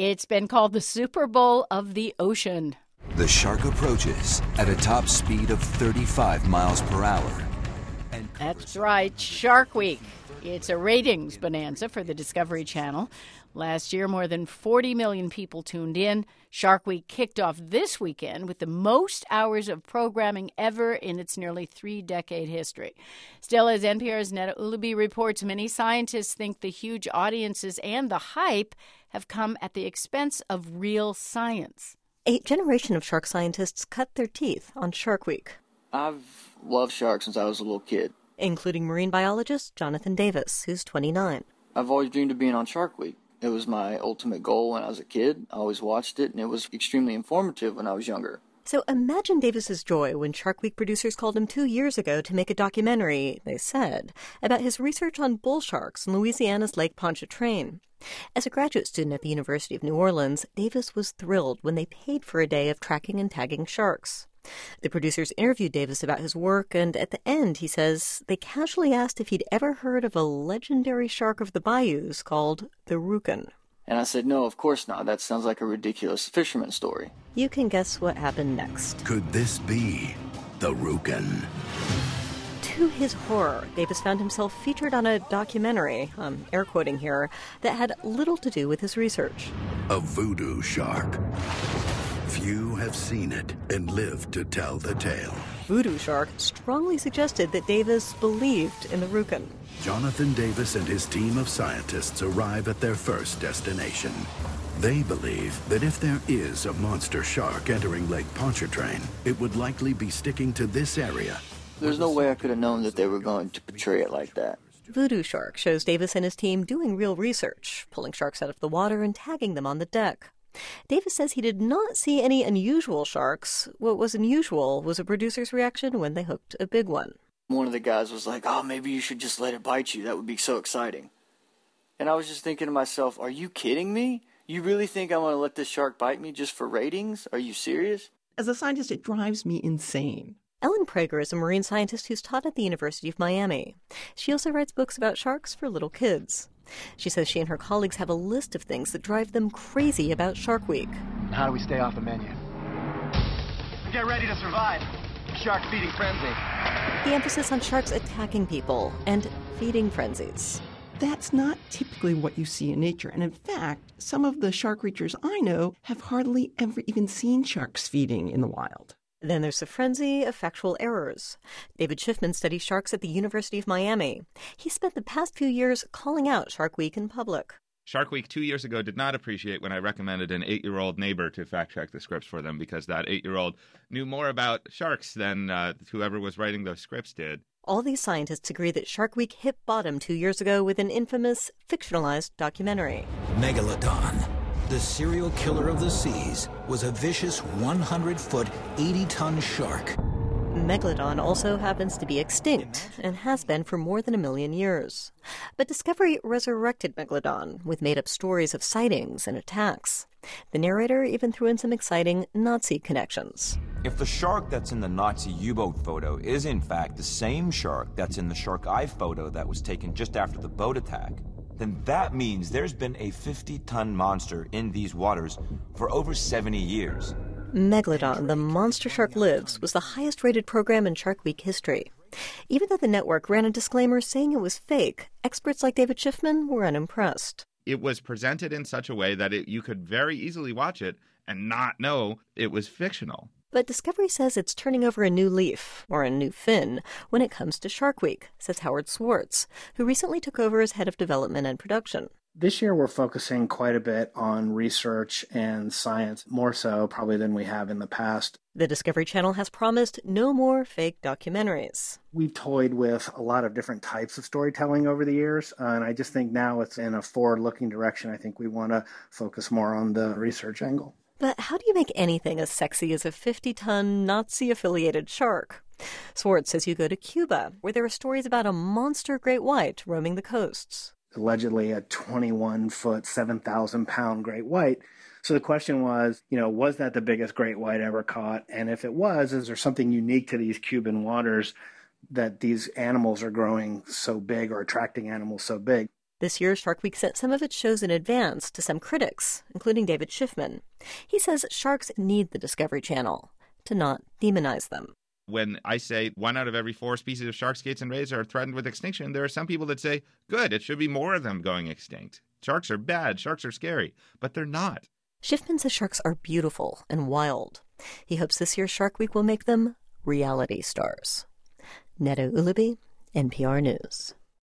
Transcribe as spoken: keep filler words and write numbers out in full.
It's been called the Super Bowl of the ocean. The shark approaches at a top speed of thirty-five miles per hour. That's right, Shark Week. It's a ratings bonanza for the Discovery Channel. Last year, more than forty million people tuned in. Shark Week kicked off this weekend with the most hours of programming ever in its nearly three-decade history. Still, as N P R's Neda Ulaby reports, many scientists think the huge audiences and the hype have come at the expense of real science. A generation of shark scientists cut their teeth on Shark Week. I've loved sharks since I was a little kid. Including marine biologist Jonathan Davis, who's twenty-nine. I've always dreamed of being on Shark Week. It was my ultimate goal when I was a kid. I always watched it, and it was extremely informative when I was younger. So imagine Davis's joy when Shark Week producers called him two years ago to make a documentary, they said, about his research on bull sharks in Louisiana's Lake Pontchartrain. As a graduate student at the University of New Orleans, Davis was thrilled when they paid for a day of tracking and tagging sharks. The producers interviewed Davis about his work, and at the end, he says, they casually asked if he'd ever heard of a legendary shark of the bayous called the Roucan. And I said, no, of course not. That sounds like a ridiculous fisherman story. You can guess what happened next. Could this be the Roucan? To his horror, Davis found himself featured on a documentary, um, air quoting here, that had little to do with his research. A voodoo shark. Few have seen it and lived to tell the tale. Voodoo Shark strongly suggested that Davis believed in the Roucan. Jonathan Davis and his team of scientists arrive at their first destination. They believe that if there is a monster shark entering Lake Pontchartrain, it would likely be sticking to this area. There's no way I could have known that they were going to portray it like that. Voodoo Shark shows Davis and his team doing real research, pulling sharks out of the water and tagging them on the deck. Davis says he did not see any unusual sharks. What was unusual was a producer's reaction when they hooked a big one. One of the guys was like, oh, maybe you should just let it bite you. That would be so exciting. And I was just thinking to myself, are you kidding me? You really think I'm going to let this shark bite me just for ratings? Are you serious? As a scientist, it drives me insane. Ellen Prager is a marine scientist who's taught at the University of Miami. She also writes books about sharks for little kids. She says she and her colleagues have a list of things that drive them crazy about Shark Week. How do we stay off the menu? Get ready to survive. Shark feeding frenzy. The emphasis on sharks attacking people and feeding frenzies. That's not typically what you see in nature. And in fact, some of the shark reachers I know have hardly ever even seen sharks feeding in the wild. Then there's the frenzy of factual errors. David Schiffman studies sharks at the University of Miami. He spent the past few years calling out Shark Week in public. Shark Week two years ago did not appreciate when I recommended an eight-year-old neighbor to fact-check the scripts for them because that eight-year-old knew more about sharks than uh, whoever was writing those scripts did. All these scientists agree that Shark Week hit bottom two years ago with an infamous, fictionalized documentary. Megalodon, the serial killer of the seas, was a vicious one hundred foot, eighty ton shark. Megalodon also happens to be extinct and has been for more than a million years. But Discovery resurrected Megalodon with made-up stories of sightings and attacks. The narrator even threw in some exciting Nazi connections. If the shark that's in the Nazi U-boat photo is in fact the same shark that's in the Shark Eye photo that was taken just after the boat attack, then that means there's been a fifty ton monster in these waters for over seventy years. Megalodon, the Monster Shark Lives, was the highest-rated program in Shark Week history. Even though the network ran a disclaimer saying it was fake, experts like David Schiffman were unimpressed. It was presented in such a way that it, you could very easily watch it and not know it was fictional. But Discovery says it's turning over a new leaf, or a new fin, when it comes to Shark Week, says Howard Swartz, who recently took over as head of development and production. This year we're focusing quite a bit on research and science, more so probably than we have in the past. The Discovery Channel has promised no more fake documentaries. We've toyed with a lot of different types of storytelling over the years, uh, and I just think now it's in a forward-looking direction. I think we want to focus more on the research angle. But how do you make anything as sexy as a fifty ton Nazi-affiliated shark? Swartz says you go to Cuba, where there are stories about a monster great white roaming the coasts. Allegedly a twenty-one foot, seven thousand pound great white. So the question was, you know, was that the biggest great white ever caught? And if it was, is there something unique to these Cuban waters that these animals are growing so big or attracting animals so big? This year, Shark Week sent some of its shows in advance to some critics, including David Schiffman. He says sharks need the Discovery Channel to not demonize them. When I say one out of every four species of sharks, skates, and rays are threatened with extinction, there are some people that say, good, it should be more of them going extinct. Sharks are bad, sharks are scary, but they're not. Schiffman says sharks are beautiful and wild. He hopes this year's Shark Week will make them reality stars. Neda Ulaby, N P R News.